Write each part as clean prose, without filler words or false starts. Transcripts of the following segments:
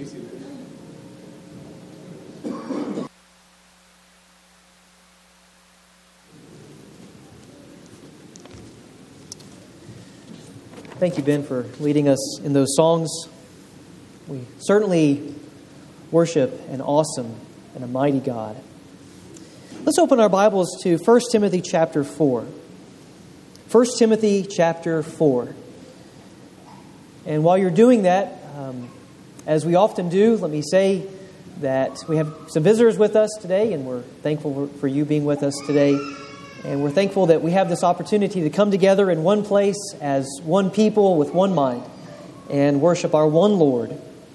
Thank you, Ben, for leading us in those songs. We certainly worship an awesome and a mighty God. Let's open our Bibles to 1 Timothy chapter 4. 1 Timothy chapter 4. And while you're doing that, as we often do, let me say that we have some visitors with us today, and we're thankful for you being with us today. And we're thankful that we have this opportunity to come together in one place as one people with one mind and worship our one Lord.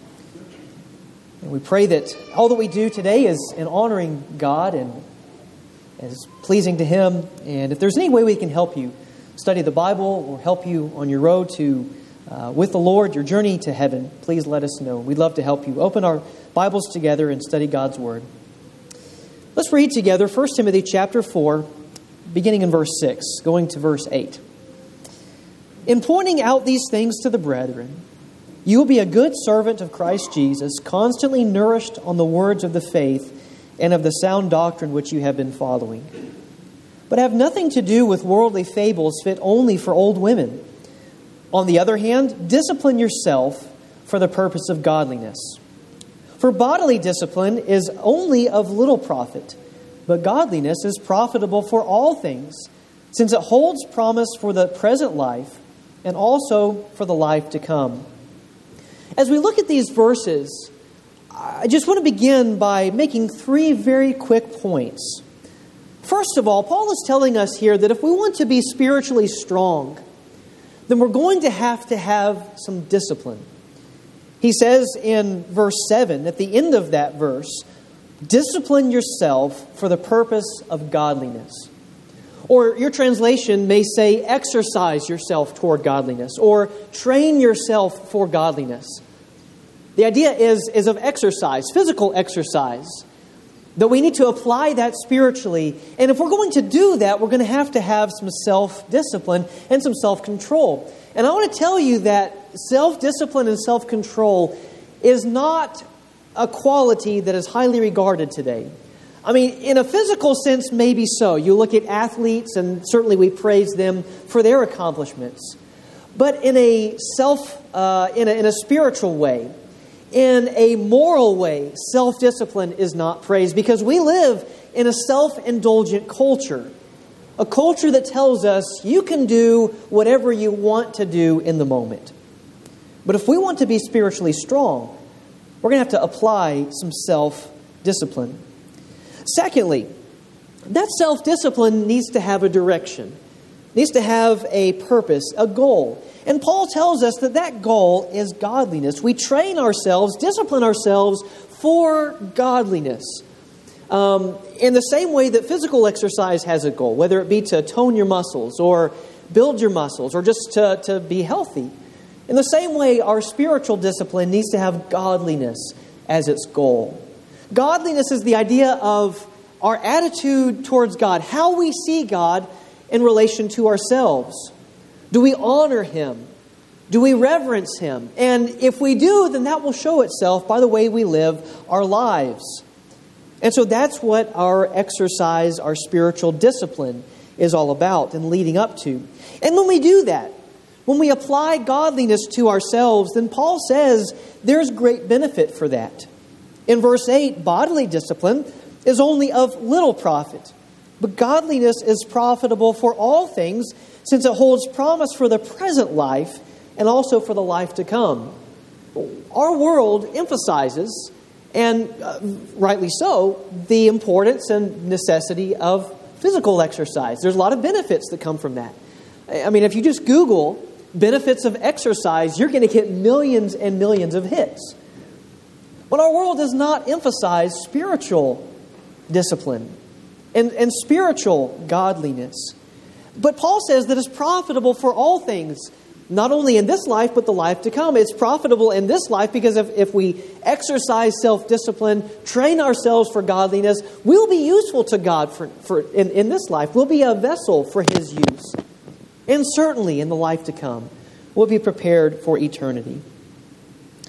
And we pray that all that we do today is in honoring God and is pleasing to Him. And if there's any way we can help you study the Bible or help you on your road to with the Lord, your journey to heaven, please let us know. We'd love to help you. Open our Bibles together and study God's Word. Let's read together 1 Timothy chapter 4, beginning in verse 6, going to verse 8. In pointing out these things to the brethren, you will be a good servant of Christ Jesus, constantly nourished on the words of the faith and of the sound doctrine which you have been following. But have nothing to do with worldly fables fit only for old women. On the other hand, discipline yourself for the purpose of godliness. For bodily discipline is only of little profit, but godliness is profitable for all things, since it holds promise for the present life and also for the life to come. As we look at these verses, I just want to begin by making three very quick points. First of all, Paul is telling us here that if we want to be spiritually strong, then we're going to have some discipline. He says in verse 7, at the end of that verse, discipline yourself for the purpose of godliness. Or your translation may say, exercise yourself toward godliness, or train yourself for godliness. The idea is of exercise, physical exercise, that we need to apply that spiritually. And if we're going to do that, we're going to have some self-discipline and some self-control. And I want to tell you that self-discipline and self-control is not a quality that is highly regarded today. I mean, in a physical sense, maybe so. You look at athletes, and certainly we praise them for their accomplishments. But in a spiritual way, in a moral way, self-discipline is not praised, because we live in a self-indulgent culture. A culture that tells us you can do whatever you want to do in the moment. But if we want to be spiritually strong, we're going to have to apply some self-discipline. Secondly, that self-discipline needs to have a direction, needs to have a purpose, a goal. And Paul tells us that goal is godliness. We train ourselves, discipline ourselves for godliness. In the same way that physical exercise has a goal, whether it be to tone your muscles or build your muscles or just to be healthy. In the same way, our spiritual discipline needs to have godliness as its goal. Godliness is the idea of our attitude towards God, how we see God in relation to ourselves. Do we honor Him? Do we reverence Him? And if we do, then that will show itself by the way we live our lives. And so that's what our exercise, our spiritual discipline is all about and leading up to. And when we do that, when we apply godliness to ourselves, then Paul says there's great benefit for that. In verse 8, bodily discipline is only of little profit, but godliness is profitable for all things, since it holds promise for the present life and also for the life to come. Our world emphasizes, and rightly so, the importance and necessity of physical exercise. There's a lot of benefits that come from that. I mean, if you just Google benefits of exercise, you're going to get millions and millions of hits. But our world does not emphasize spiritual discipline and spiritual godliness. But Paul says that it's profitable for all things, not only in this life, but the life to come. It's profitable in this life because if we exercise self-discipline, train ourselves for godliness, we'll be useful to God in this life. We'll be a vessel for His use. And certainly in the life to come, we'll be prepared for eternity.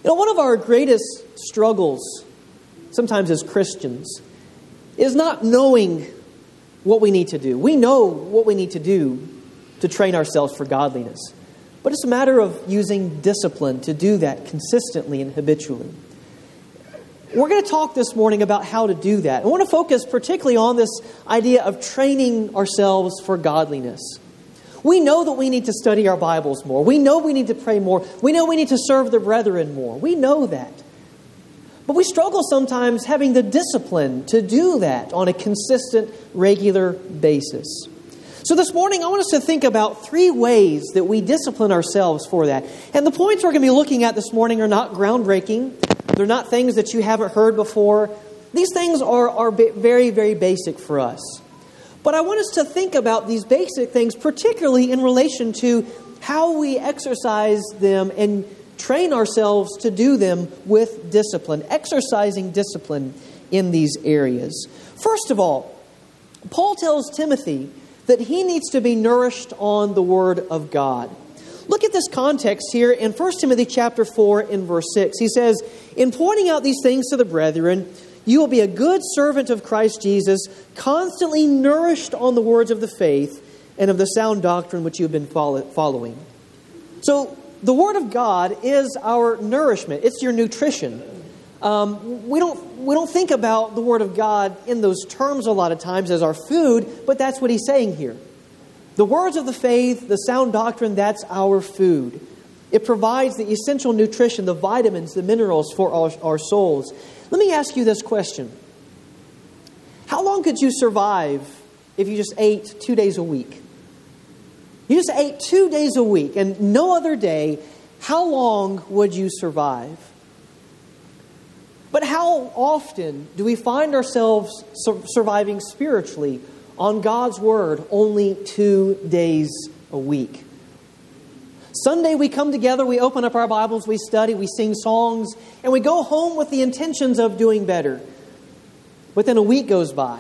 One of our greatest struggles, sometimes as Christians, is not knowing what we need to do. We know what we need to do to train ourselves for godliness. But it's a matter of using discipline to do that consistently and habitually. We're going to talk this morning about how to do that. I want to focus particularly on this idea of training ourselves for godliness. We know that we need to study our Bibles more. We know we need to pray more. We know we need to serve the brethren more. We know that. But we struggle sometimes having the discipline to do that on a consistent, regular basis. So this morning, I want us to think about 3 ways that we discipline ourselves for that. And the points we're going to be looking at this morning are not groundbreaking. They're not things that you haven't heard before. These things are very, very basic for us. But I want us to think about these basic things, particularly in relation to how we exercise them and train ourselves to do them with discipline, exercising discipline in these areas. First of all, Paul tells Timothy that he needs to be nourished on the Word of God. Look at this context here in 1 Timothy chapter 4 in verse 6. He says, "In pointing out these things to the brethren, you will be a good servant of Christ Jesus, constantly nourished on the words of the faith and of the sound doctrine which you have been following." So the Word of God is our nourishment. It's your nutrition. We don't think about the Word of God in those terms a lot of times as our food, but that's what he's saying here. The words of the faith, the sound doctrine, that's our food. It provides the essential nutrition, the vitamins, the minerals for our souls. Let me ask you this question. How long could you survive if you just ate 2 days a week? You just ate 2 days a week and no other day. How long would you survive? But how often do we find ourselves surviving spiritually on God's Word only 2 days a week? Sunday we come together, we open up our Bibles, we study, we sing songs, and we go home with the intentions of doing better. But then a week goes by,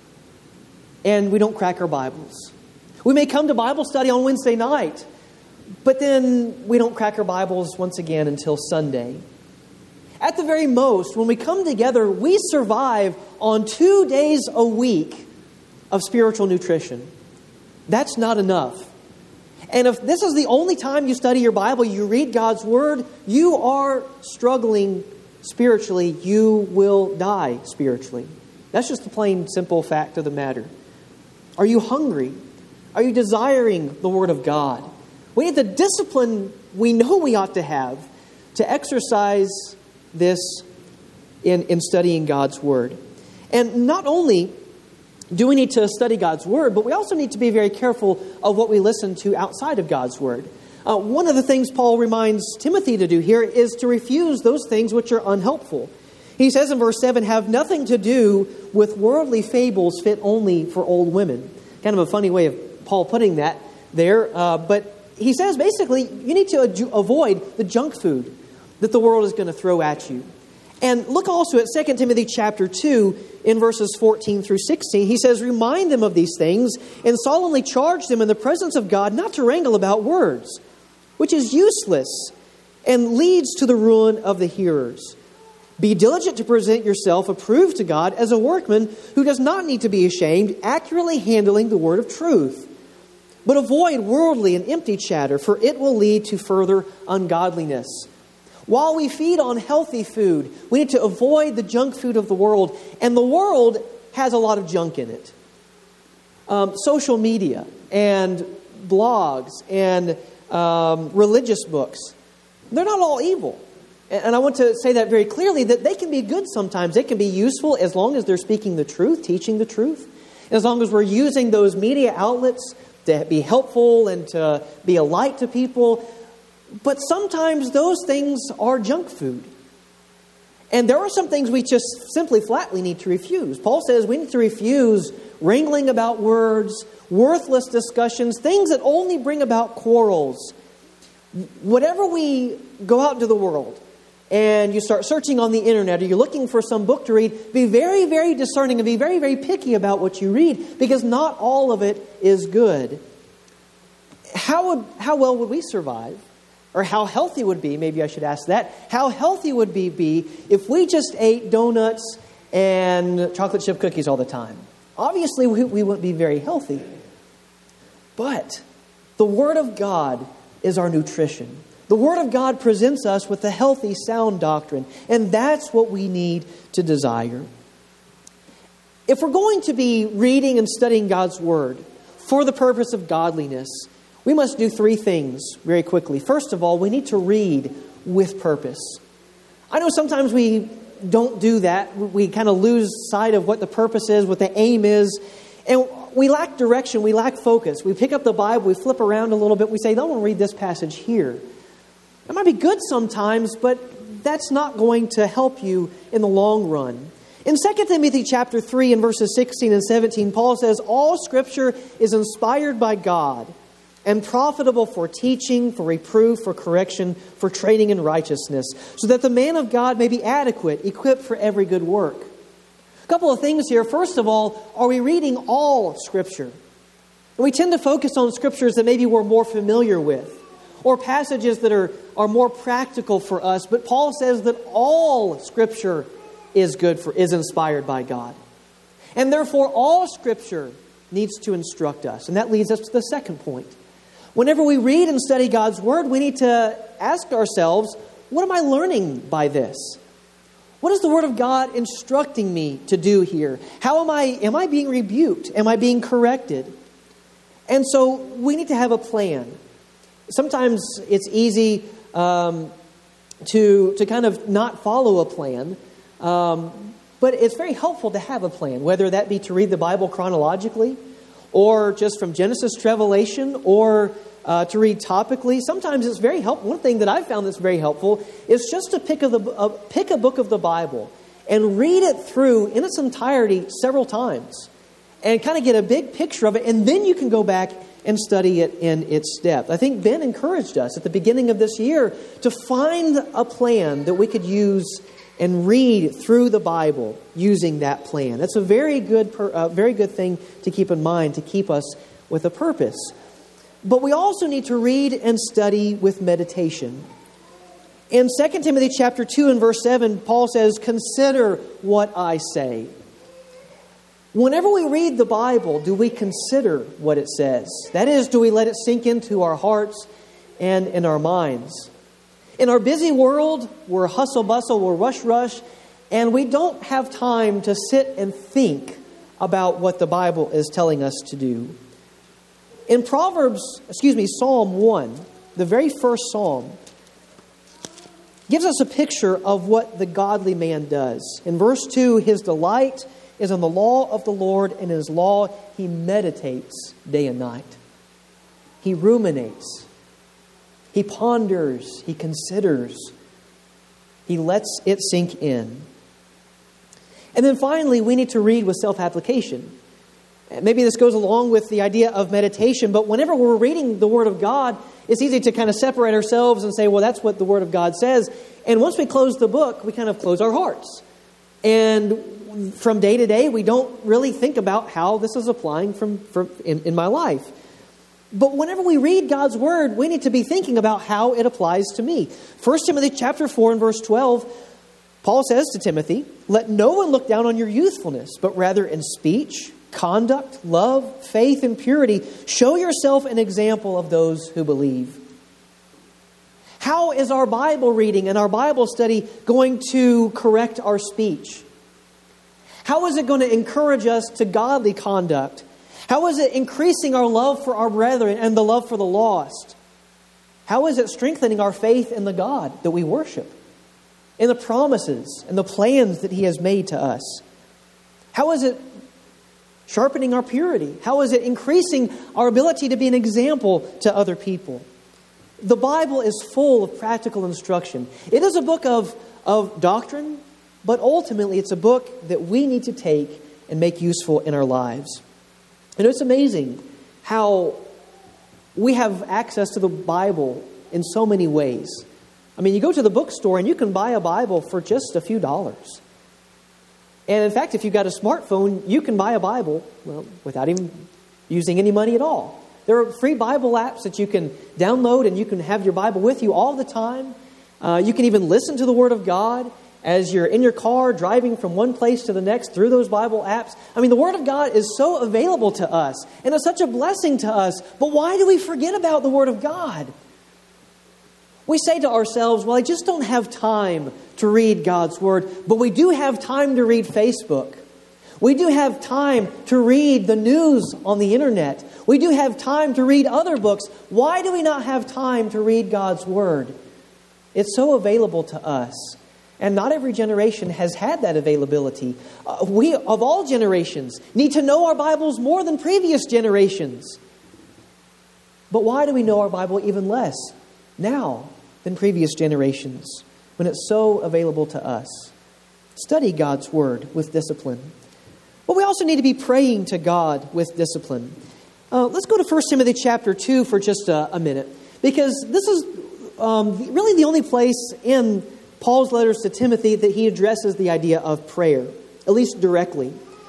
and we don't crack our Bibles. We may come to Bible study on Wednesday night, but then we don't crack our Bibles once again until Sunday. At the very most, when we come together, we survive on 2 days a week of spiritual nutrition. That's not enough. And if this is the only time you study your Bible, you read God's Word, you are struggling spiritually. You will die spiritually. That's just the plain, simple fact of the matter. Are you hungry? Are you desiring the Word of God? We need the discipline we know we ought to have to exercise this in studying God's Word. And not only do we need to study God's Word, but we also need to be very careful of what we listen to outside of God's Word. One of the things Paul reminds Timothy to do here is to refuse those things which are unhelpful. He says in verse 7, "Have nothing to do with worldly fables fit only for old women." Kind of a funny way of Paul putting that there. But he says basically you need to avoid the junk food that the world is going to throw at you. And look also at 2 Timothy chapter 2 in verses 14 through 16. He says, "Remind them of these things and solemnly charge them in the presence of God not to wrangle about words, which is useless and leads to the ruin of the hearers. Be diligent to present yourself approved to God as a workman who does not need to be ashamed, accurately handling the word of truth. But avoid worldly and empty chatter, for it will lead to further ungodliness." While we feed on healthy food, we need to avoid the junk food of the world. And the world has a lot of junk in it. Social media and blogs and religious books. They're not all evil. And I want to say that very clearly, that they can be good sometimes. They can be useful as long as they're speaking the truth, teaching the truth. As long as we're using those media outlets to be helpful and to be a light to people. But sometimes those things are junk food. And there are some things we just simply flatly need to refuse. Paul says we need to refuse wrangling about words, worthless discussions, things that only bring about quarrels. Whatever we go out into the world and you start searching on the internet or you're looking for some book to read, be very, very discerning and be very, very picky about what you read, because not all of it is good. How well would we survive Or how healthy would be, maybe I should ask that, how healthy would be if we just ate donuts and chocolate chip cookies all the time? Obviously, we wouldn't be very healthy. But the Word of God is our nutrition. The Word of God presents us with a healthy, sound doctrine, and that's what we need to desire. If we're going to be reading and studying God's Word for the purpose of godliness, we must do three things very quickly. First of all, we need to read with purpose. I know sometimes we don't do that. We kind of lose sight of what the purpose is, what the aim is, and we lack direction, we lack focus. We pick up the Bible, we flip around a little bit, we say, I want to read this passage here. It might be good sometimes, but that's not going to help you in the long run. In 2 Timothy chapter 3 and verses 16 and 17, Paul says, all Scripture is inspired by God and profitable for teaching, for reproof, for correction, for training in righteousness, so that the man of God may be adequate, equipped for every good work. A couple of things here. First of all, are we reading all Scripture? We tend to focus on Scriptures that maybe we're more familiar with, or passages that are more practical for us. But Paul says that all Scripture is inspired by God. And therefore, all Scripture needs to instruct us. And that leads us to the second point. Whenever we read and study God's Word, we need to ask ourselves, what am I learning by this? What is the Word of God instructing me to do here? How am I being rebuked? Am I being corrected? And so we need to have a plan. Sometimes it's easy to kind of not follow a plan, but it's very helpful to have a plan, whether that be to read the Bible chronologically, or just from Genesis to Revelation, or to read topically. Sometimes it's very helpful. One thing that I've found that's very helpful is just to pick a book of the Bible and read it through in its entirety several times and kind of get a big picture of it, and then you can go back and study it in its depth. I think Ben encouraged us at the beginning of this year to find a plan that we could use and read through the Bible using that plan. That's a very good thing to keep in mind, to keep us with a purpose. But we also need to read and study with meditation. In 2 Timothy chapter 2 and verse 7, Paul says, consider what I say. Whenever we read the Bible, do we consider what it says? That is, do we let it sink into our hearts and in our minds? In our busy world, we're hustle-bustle, we're rush, and we don't have time to sit and think about what the Bible is telling us to do. In Psalm 1, the very first psalm, gives us a picture of what the godly man does. In verse 2, his delight is in the law of the Lord, and in His law he meditates day and night. He ruminates. He ponders. He considers. He lets it sink in. And then finally, we need to read with self-application. Maybe this goes along with the idea of meditation, but whenever we're reading the Word of God, it's easy to kind of separate ourselves and say, well, that's what the Word of God says. And once we close the book, we kind of close our hearts. And from day to day, we don't really think about how this is applying in my life. But whenever we read God's Word, we need to be thinking about how it applies to me. 1 Timothy chapter 4 and verse 12, Paul says to Timothy, let no one look down on your youthfulness, but rather in speech, conduct, love, faith, and purity, show yourself an example of those who believe. How is our Bible reading and our Bible study going to correct our speech? How is it going to encourage us to godly conduct? How is it increasing our love for our brethren and the love for the lost? How is it strengthening our faith in the God that we worship, in the promises and the plans that He has made to us? How is it sharpening our purity? How is it increasing our ability to be an example to other people? The Bible is full of practical instruction. It is a book of doctrine, but ultimately it's a book that we need to take and make useful in our lives. And it's amazing how we have access to the Bible in so many ways. I mean, you go to the bookstore and you can buy a Bible for just a few dollars. And in fact, if you've got a smartphone, you can buy a Bible, well, without even using any money at all. There are free Bible apps that you can download, and you can have your Bible with you all the time. You can even listen to the Word of God as you're in your car driving from one place to the next through those Bible apps. I mean, the Word of God is so available to us, and it's such a blessing to us. But why do we forget about the Word of God? We say to ourselves, well, I just don't have time to read God's Word, but we do have time to read Facebook. We do have time to read the news on the internet. We do have time to read other books. Why do we not have time to read God's Word? It's so available to us. And not every generation has had that availability. We, of all generations, need to know our Bibles more than previous generations. But why do we know our Bible even less now than previous generations when it's so available to us? Study God's Word with discipline. But we also need to be praying to God with discipline. Let's go to 1 Timothy chapter 2 for just a minute, because this is really the only place in Paul's letters to Timothy that he addresses the idea of prayer, at least directly.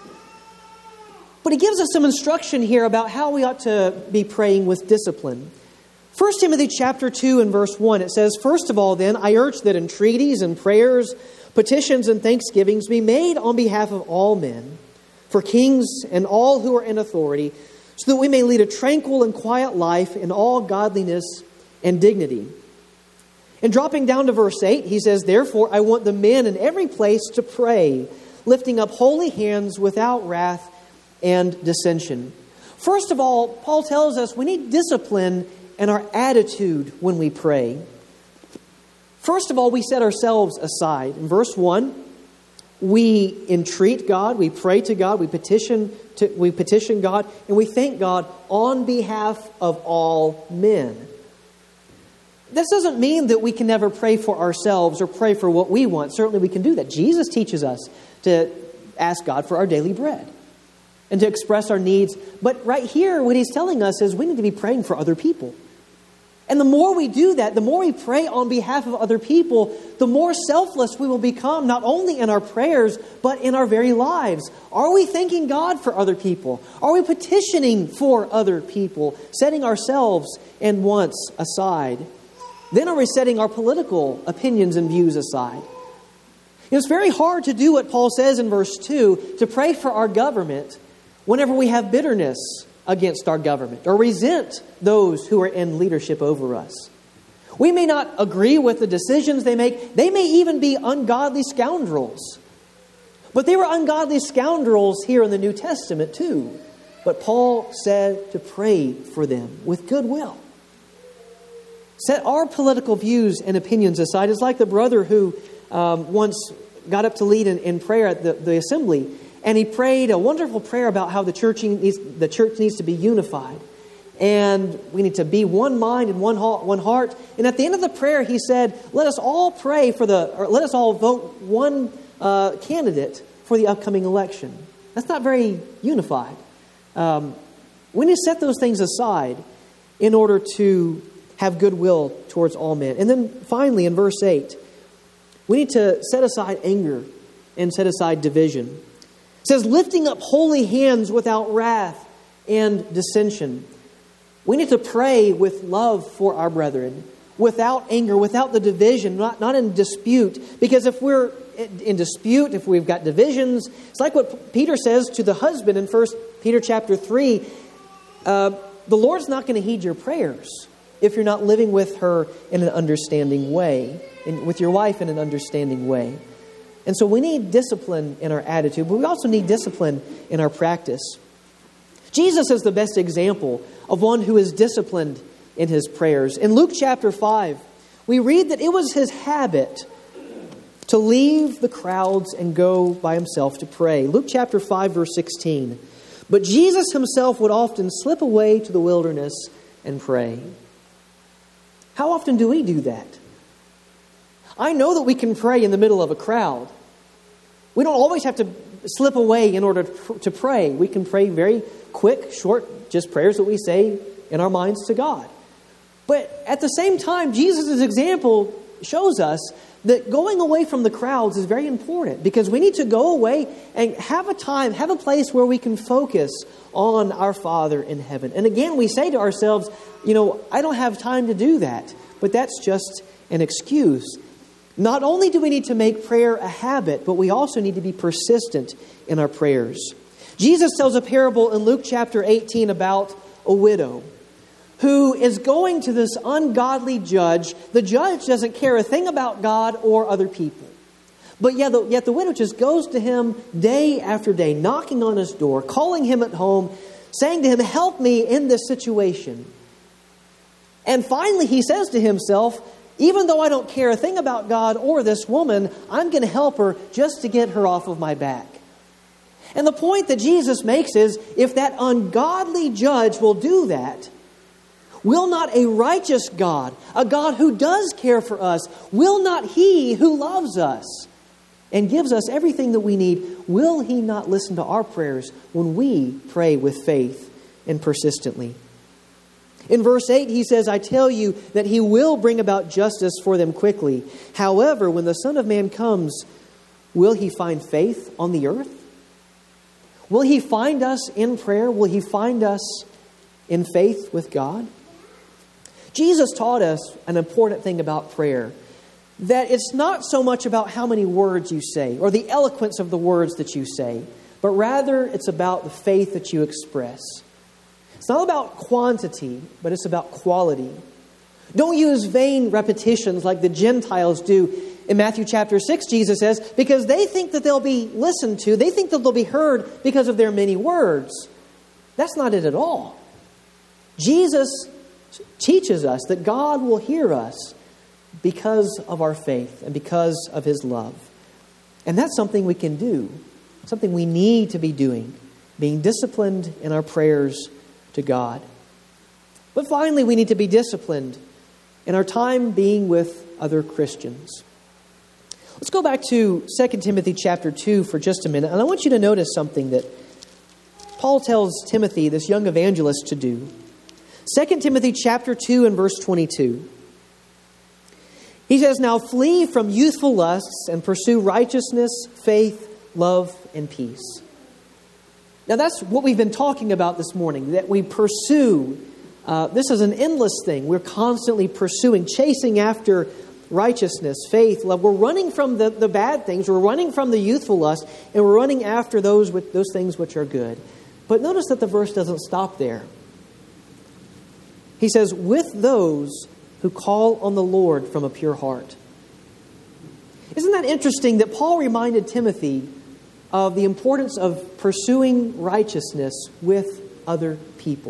But he gives us some instruction here about how we ought to be praying with discipline. 1 Timothy chapter 2 and verse 1, it says, "First of all, then, I urge that entreaties and prayers, petitions and thanksgivings be made on behalf of all men, for kings and all who are in authority, so that we may lead a tranquil and quiet life in all godliness and dignity." And dropping down to verse 8, he says, "Therefore, I want the men in every place to pray, lifting up holy hands without wrath and dissension." First of all, Paul tells us we need discipline in our attitude when we pray. First of all, we set ourselves aside. In verse 1, we entreat God, we pray to God, we petition God, and we thank God on behalf of all men. This doesn't mean that we can never pray for ourselves or pray for what we want. Certainly we can do that. Jesus teaches us to ask God for our daily bread and to express our needs. But right here, what he's telling us is we need to be praying for other people. And the more we do that, the more we pray on behalf of other people, the more selfless we will become, not only in our prayers, but in our very lives. Are we thanking God for other people? Are we petitioning for other people, setting ourselves and wants aside? Then are we setting our political opinions and views aside? It's very hard to do what Paul says in verse 2, to pray for our government whenever we have bitterness against our government or resent those who are in leadership over us. We may not agree with the decisions they make. They may even be ungodly scoundrels. But they were ungodly scoundrels here in the New Testament too. But Paul said to pray for them with goodwill. Set our political views and opinions aside. It's like the brother who once got up to lead in prayer at the assembly. And he prayed a wonderful prayer about how the church needs to be unified. And we need to be one mind and one heart. And at the end of the prayer, he said, let us all vote one candidate for the upcoming election. That's not very unified. We need to set those things aside in order to have goodwill towards all men. And then finally, in verse 8, we need to set aside anger and set aside division. It says, lifting up holy hands without wrath and dissension. We need to pray with love for our brethren, without anger, without the division, not in dispute. Because if we're in dispute, if we've got divisions, it's like what Peter says to the husband in 1 Peter chapter 3. The Lord's not going to heed your prayers if you're not living with her in an understanding way, with your wife in an understanding way. And so we need discipline in our attitude, but we also need discipline in our practice. Jesus is the best example of one who is disciplined in his prayers. In Luke chapter 5, we read that it was his habit to leave the crowds and go by himself to pray. Luke chapter 5, verse 16. But Jesus himself would often slip away to the wilderness and pray. How often do we do that? I know that we can pray in the middle of a crowd. We don't always have to slip away in order to pray. We can pray very quick, short, just prayers that we say in our minds to God. But at the same time, Jesus' example shows us that going away from the crowds is very important, because we need to go away and have a place where we can focus on our Father in heaven. And again, we say to ourselves, I don't have time to do that. But that's just an excuse. Not only do we need to make prayer a habit, but we also need to be persistent in our prayers. Jesus tells a parable in Luke chapter 18 about a widow who is going to this ungodly judge. The judge doesn't care a thing about God or other people. But yet the widow just goes to him day after day, knocking on his door, calling him at home, saying to him, "Help me in this situation." And finally he says to himself, even though I don't care a thing about God or this woman, I'm going to help her just to get her off of my back. And the point that Jesus makes is, if that ungodly judge will do that, will not a righteous God, a God who does care for us, will not He who loves us and gives us everything that we need, will He not listen to our prayers when we pray with faith and persistently? In verse 8, He says, "I tell you that He will bring about justice for them quickly. However, when the Son of Man comes, will He find faith on the earth?" Will He find us in prayer? Will He find us in faith with God? Jesus taught us an important thing about prayer, that it's not so much about how many words you say or the eloquence of the words that you say, but rather it's about the faith that you express. It's not about quantity, but it's about quality. Don't use vain repetitions like the Gentiles do. In Matthew chapter 6, Jesus says, because they think that they'll be listened to, they think that they'll be heard because of their many words. That's not it at all. Jesus teaches us that God will hear us because of our faith and because of His love. And that's something we can do, something we need to be doing, being disciplined in our prayers to God. But finally, we need to be disciplined in our time being with other Christians. Let's go back to 2 Timothy chapter 2 for just a minute. And I want you to notice something that Paul tells Timothy, this young evangelist, to do. 2 Timothy chapter 2 and verse 22. He says, "Now flee from youthful lusts and pursue righteousness, faith, love, and peace." Now that's what we've been talking about this morning, that we pursue. This is an endless thing. We're constantly pursuing, chasing after righteousness, faith, love. We're running from the bad things. We're running from the youthful lust, and we're running after those things which are good. But notice that the verse doesn't stop there. He says, "with those who call on the Lord from a pure heart." Isn't that interesting that Paul reminded Timothy of the importance of pursuing righteousness with other people?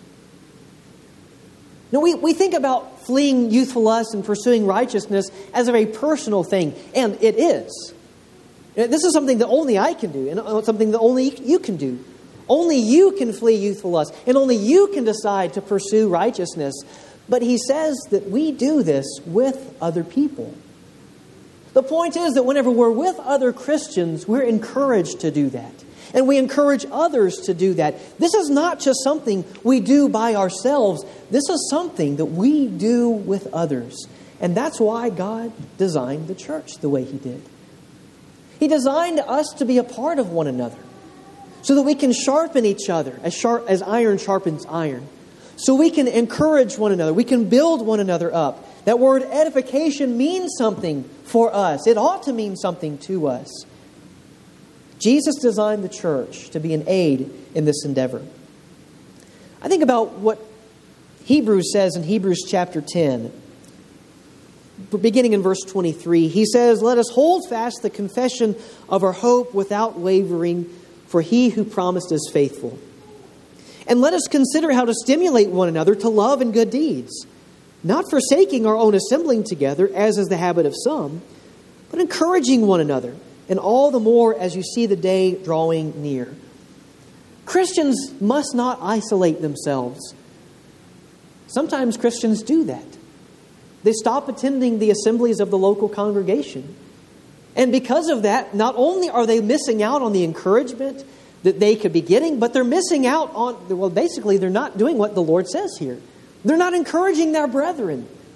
Now, we think about fleeing youthful lust and pursuing righteousness as a very personal thing, and it is. This is something that only I can do, and something that only you can do. Only you can flee youthful lust, and only you can decide to pursue righteousness. But he says that we do this with other people. The point is that whenever we're with other Christians, we're encouraged to do that. And we encourage others to do that. This is not just something we do by ourselves. This is something that we do with others. And that's why God designed the church the way He did. He designed us to be a part of one another so that we can sharpen each other as iron sharpens iron. So we can encourage one another. We can build one another up. That word edification means something for us. It ought to mean something to us. Jesus designed the church to be an aid in this endeavor. I think about what Hebrews says in Hebrews chapter 10. Beginning in verse 23, he says, "Let us hold fast the confession of our hope without wavering, for He who promised is faithful. And let us consider how to stimulate one another to love and good deeds, not forsaking our own assembling together, as is the habit of some, but encouraging one another, and all the more as you see the day drawing near." Christians must not isolate themselves. Sometimes Christians do that. They stop attending the assemblies of the local congregation. And because of that, not only are they missing out on the encouragement that they could be getting, but they're missing out on, well, basically they're not doing what the Lord says here. They're not encouraging their brethren.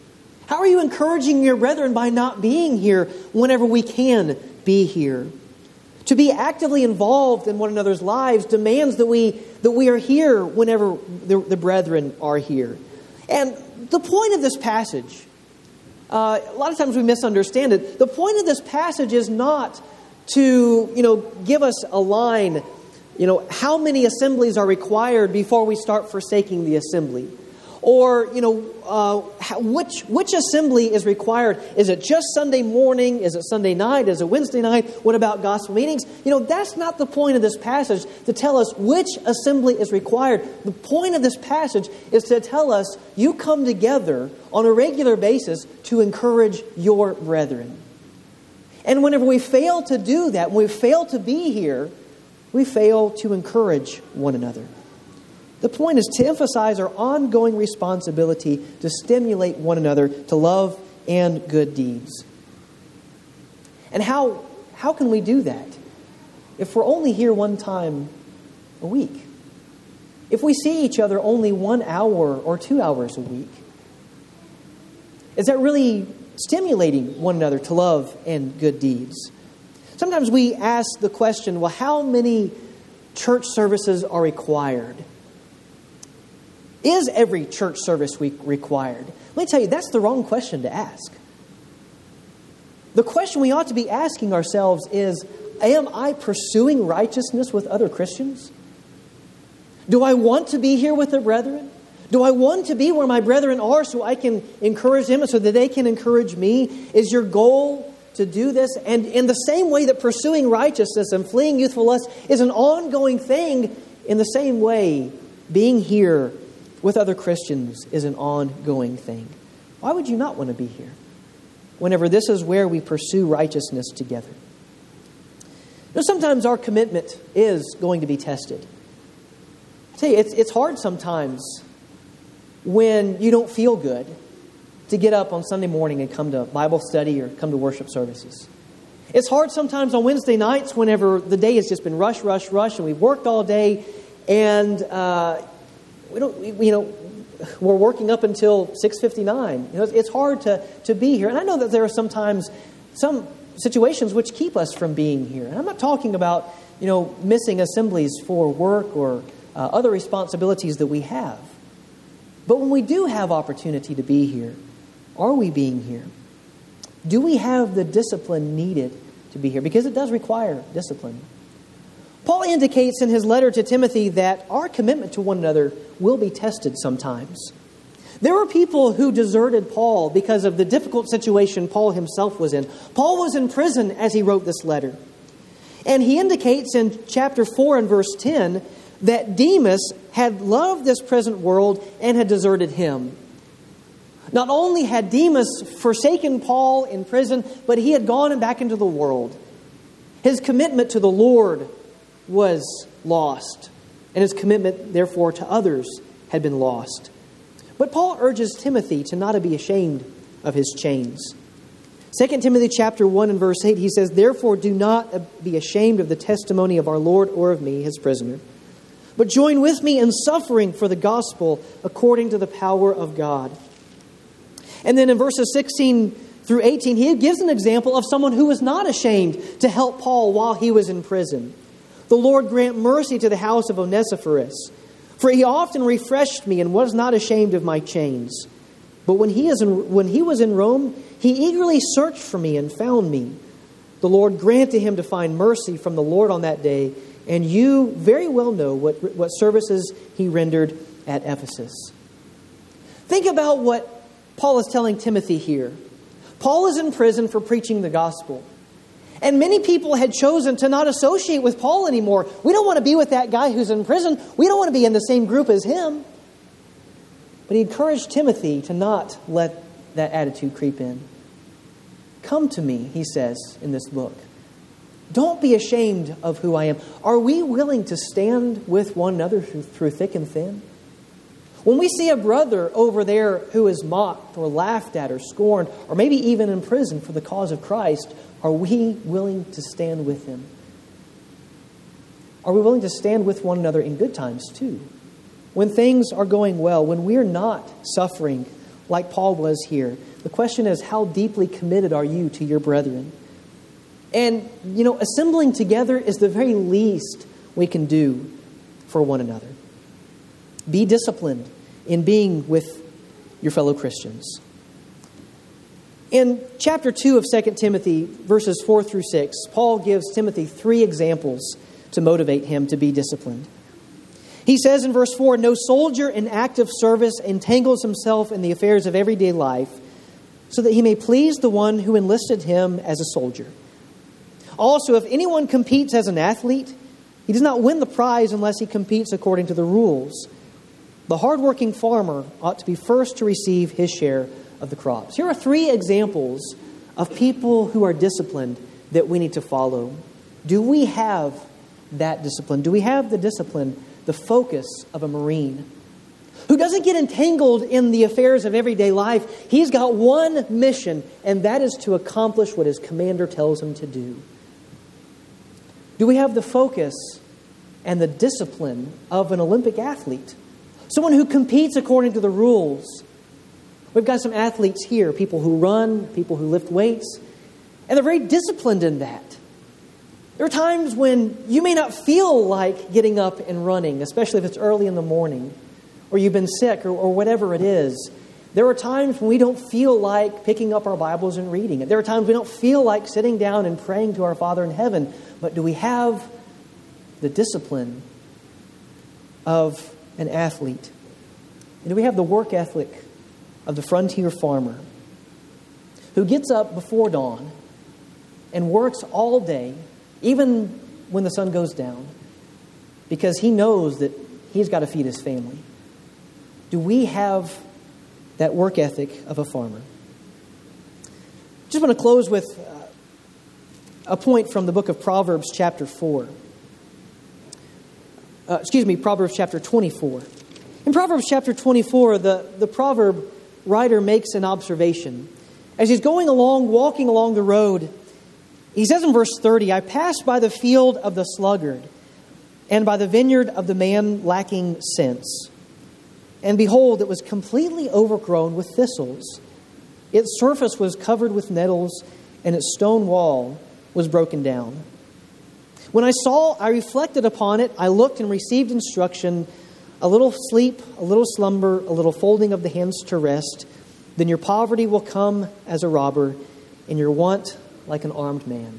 How are you encouraging your brethren by not being here whenever we can be here? To be actively involved in one another's lives demands that we are here whenever the brethren are here. And the point of this passage, a lot of times we misunderstand it. The point of this passage is not to, give us a line, how many assemblies are required before we start forsaking the assembly. Or, which assembly is required? Is it just Sunday morning? Is it Sunday night? Is it Wednesday night? What about gospel meetings? That's not the point of this passage to tell us which assembly is required. The point of this passage is to tell us you come together on a regular basis to encourage your brethren. And whenever we fail to do that, when we fail to be here, we fail to encourage one another. The point is to emphasize our ongoing responsibility to stimulate one another to love and good deeds. And how can we do that if we're only here one time a week? If we see each other only 1 hour or 2 hours a week? Is that really stimulating one another to love and good deeds? Sometimes we ask the question, well, how many church services are required? Is every church service week required? Let me tell you, that's the wrong question to ask. The question we ought to be asking ourselves is, am I pursuing righteousness with other Christians? Do I want to be here with the brethren? Do I want to be where my brethren are so I can encourage them and so that they can encourage me? Is your goal to do this? And in the same way that pursuing righteousness and fleeing youthful lust is an ongoing thing, in the same way, being here with other Christians is an ongoing thing. Why would you not want to be here whenever this is where we pursue righteousness together? Sometimes our commitment is going to be tested. I tell you, it's hard sometimes when you don't feel good to get up on Sunday morning and come to Bible study or come to worship services. It's hard sometimes on Wednesday nights whenever the day has just been rush, and we've worked all day and we're working up until 6:59. It's hard to be here. And I know that there are sometimes some situations which keep us from being here. And I'm not talking about, missing assemblies for work or other responsibilities that we have. But when we do have opportunity to be here, are we being here? Do we have the discipline needed to be here? Because it does require discipline. Paul indicates in his letter to Timothy that our commitment to one another will be tested sometimes. There were people who deserted Paul because of the difficult situation Paul himself was in. Paul was in prison as he wrote this letter. And he indicates in chapter 4 and verse 10 that Demas had loved this present world and had deserted him. Not only had Demas forsaken Paul in prison, but he had gone back into the world. His commitment to the Lord was lost, and his commitment, therefore, to others had been lost. But Paul urges Timothy to not be ashamed of his chains. 2 Timothy chapter 1 and verse 8, he says, "Therefore do not be ashamed of the testimony of our Lord or of me, his prisoner, but join with me in suffering for the gospel according to the power of God." And then in verses 16 through 18, he gives an example of someone who was not ashamed to help Paul while he was in prison. "The Lord grant mercy to the house of Onesiphorus, for he often refreshed me and was not ashamed of my chains. But when he was in Rome, he eagerly searched for me and found me. The Lord granted him to find mercy from the Lord on that day, and you very well know what services he rendered at Ephesus." Think about what Paul is telling Timothy here. Paul is in prison for preaching the gospel. And many people had chosen to not associate with Paul anymore. We don't want to be with that guy who's in prison. We don't want to be in the same group as him. But he encouraged Timothy to not let that attitude creep in. "Come to me," he says in this book. "Don't be ashamed of who I am." Are we willing to stand with one another through thick and thin? When we see a brother over there who is mocked or laughed at or scorned, or maybe even in prison for the cause of Christ, are we willing to stand with him? Are we willing to stand with one another in good times too? When things are going well, when we're not suffering like Paul was here, The question is, how deeply committed are you to your brethren? And, assembling together is the very least we can do for one another. Be disciplined in being with your fellow Christians. In chapter 2 of 2 Timothy, verses 4 through 6, Paul gives Timothy 3 examples to motivate him to be disciplined. He says in verse 4, "No soldier in active service entangles himself in the affairs of everyday life, so that he may please the one who enlisted him as a soldier. Also, if anyone competes as an athlete, he does not win the prize unless he competes according to the rules. The hardworking farmer ought to be first to receive his share of the crops." Here are 3 examples of people who are disciplined that we need to follow. Do we have that discipline? Do we have the discipline, the focus of a Marine who doesn't get entangled in the affairs of everyday life? He's got one mission, and that is to accomplish what his commander tells him to do. Do we have the focus and the discipline of an Olympic athlete? Someone who competes according to the rules. We've got some athletes here, people who run, people who lift weights, and they're very disciplined in that. There are times when you may not feel like getting up and running, especially if it's early in the morning, or you've been sick, or whatever it is. There are times when we don't feel like picking up our Bibles and reading it. There are times we don't feel like sitting down and praying to our Father in heaven. But do we have the discipline of an athlete? And do we have the work ethic of the frontier farmer who gets up before dawn and works all day, even when the sun goes down, because he knows that he's got to feed his family? Do we have that work ethic of a farmer? Just want to close with a point from the book of Proverbs chapter 4. Proverbs chapter 24. In Proverbs chapter 24, the proverb writer makes an observation. As he's walking along the road, he says in verse 30, "I passed by the field of the sluggard and by the vineyard of the man lacking sense. And behold, it was completely overgrown with thistles. Its surface was covered with nettles, and its stone wall was broken down. When I saw, I reflected upon it. I looked and received instruction. A little sleep, a little slumber, a little folding of the hands to rest. Then your poverty will come as a robber, and your want like an armed man."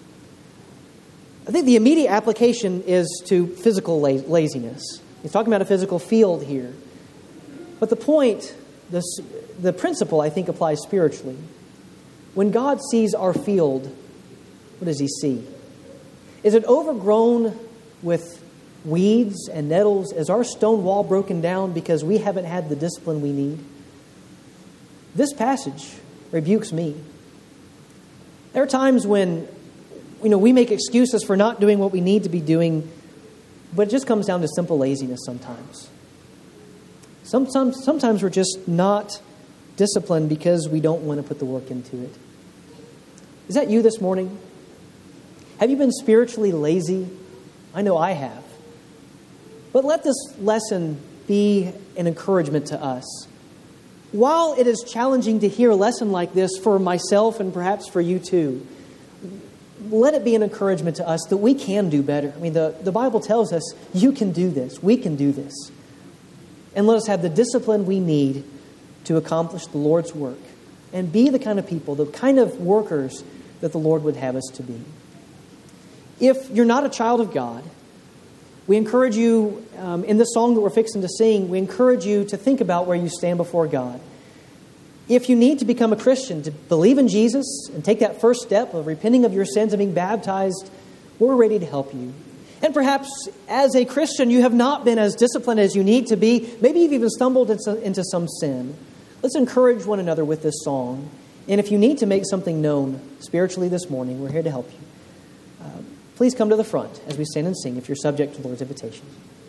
I think the immediate application is to physical laziness. He's talking about a physical field here. But the point, the principle, I think, applies spiritually. When God sees our field, what does he see? Is it overgrown with weeds and nettles? Is our stone wall broken down because we haven't had the discipline we need? This passage rebukes me. There are times when, we make excuses for not doing what we need to be doing, but it just comes down to simple laziness sometimes. Sometimes we're just not disciplined because we don't want to put the work into it. Is that you this morning? Have you been spiritually lazy? I know I have. But let this lesson be an encouragement to us. While it is challenging to hear a lesson like this for myself and perhaps for you too, let it be an encouragement to us that we can do better. I mean, the Bible tells us you can do this. We can do this. And let us have the discipline we need to accomplish the Lord's work and be the kind of people, the kind of workers that the Lord would have us to be. If you're not a child of God, we encourage you, in the song that we're fixing to sing, we encourage you to think about where you stand before God. If you need to become a Christian, to believe in Jesus and take that first step of repenting of your sins and being baptized, we're ready to help you. And perhaps as a Christian, you have not been as disciplined as you need to be. Maybe you've even stumbled into some sin. Let's encourage one another with this song. And if you need to make something known spiritually this morning, we're here to help you. Please come to the front as we stand and sing if you're subject to the Lord's invitation.